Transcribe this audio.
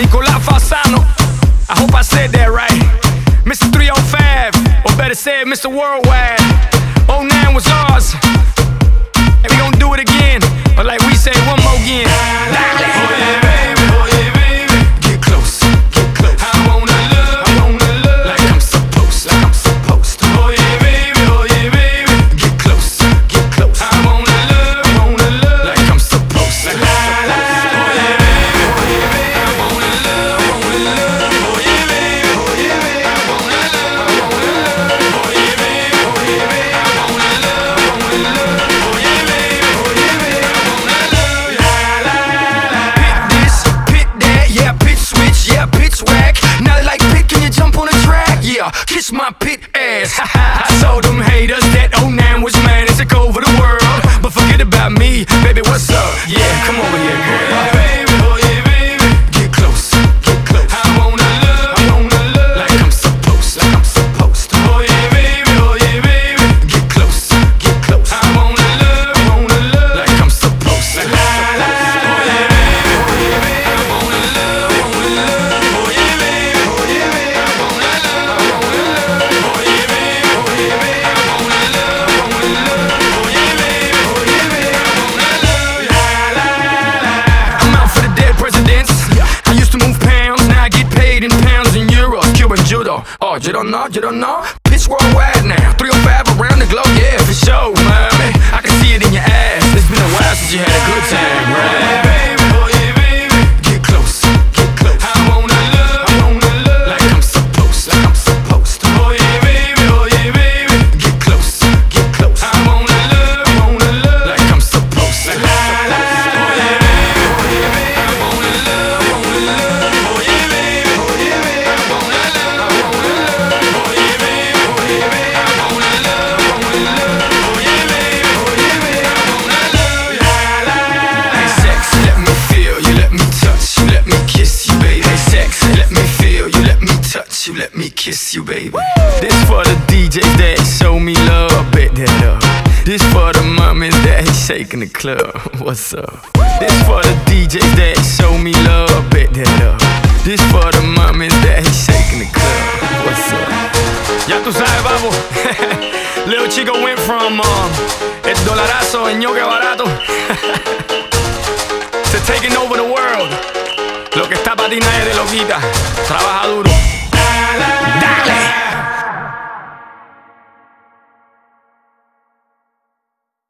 Nicolas Fasano. I hope I said that right. Mr. 305, or better said, Mr. Worldwide. 09 was ours, and we gon' do it again. But like we say, one more again. Dale. Oh yeah, baby, get close, get close. I wanna love like I'm supposed to. Oh yeah, baby, get close, get close. I wanna love like I'm supposed to. Kiss my pit ass. I told them haters that 09 was mine and took over the world. But forget about me, baby, what's up? Yeah, come over here, girl. Oh yeah, baby, get close, get close. I wanna love like I'm supposed to. Oh yeah, baby, get close, get close. I wanna love like I'm supposed to. Oh, you don't know? Pitch worldwide now, 305 around the globe, yeah, for sure, mommy. I can see it in your ass. It's been a while since you had a good time, right? Oh yeah, baby, get close, get close. I wanna love like I'm supposed to. Oh yeah, baby, get close, get close. I wanna love like I'm supposed to. You let me kiss you, baby. This for the DJs that show me love, bet that up. This for the mummies that shaking the club. What's up? This for the DJs that show me love, bet that up. This for the mummies that shaking the club. What's up? Ya tú sabes, babo. Little Chico went from el dolarazo en ñoque barato to taking over the world. Lo que está pa' ti nadie te lo quita. Trabaja duro.